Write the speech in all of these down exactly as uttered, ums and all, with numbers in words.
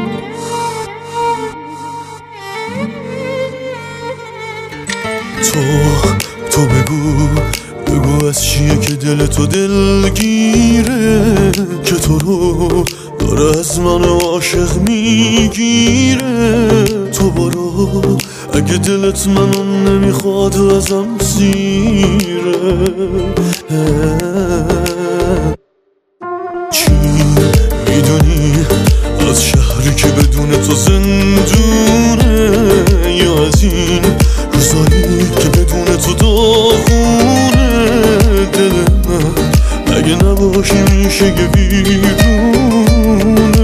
تو تو بگو بگو از چیه که دل تو دلگیره، که تو رو داره از من عاشق میگیره. تو برو اگه دلت منو نمیخواد ازم سیره. چی میدونی از شهری که بدون تو زندونه، یا از این روزایی که بدون تو داغونه؟ دل من اگه نباشی میشه یه ویرونه.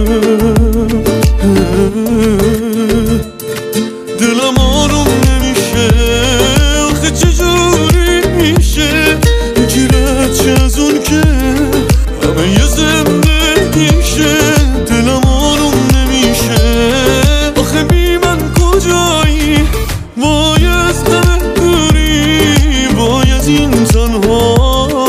دلم آروم نمیشه، آخه چجوری میشه یکی رد چه از اون که همه یه زندگیشه. دلم آروم نمیشه، آخه بی من کجایی؟ وای از همه دوری، وای از این تنهایی.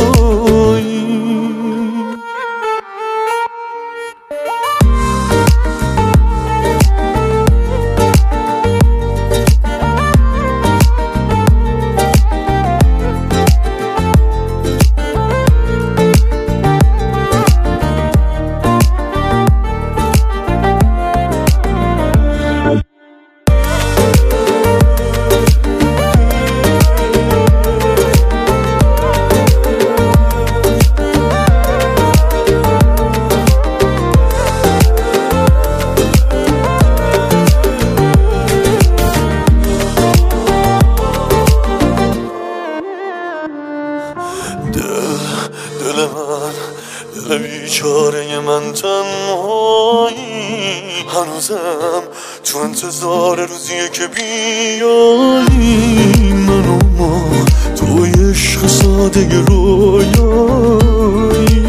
دل من دل بیچاره من تنهایی، هنوزم تو انتظار روزیه که بیایی. من و ما توی عشق ساده رویایی،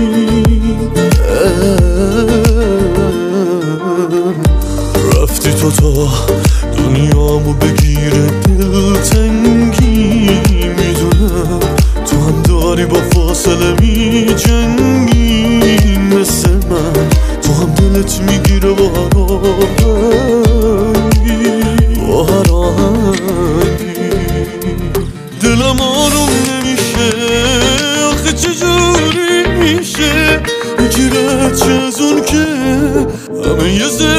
رفتی تو تا دنیامو بگیره دلتنگی. میدونم تو هم داری با فاصله می جنگی، مثل من تو هم دلت میگیره با هر آهنگی، با هر آهنگی. دلم آروم نمیشه، آخه چجوری میشه یکی رد چه از اون که همه یه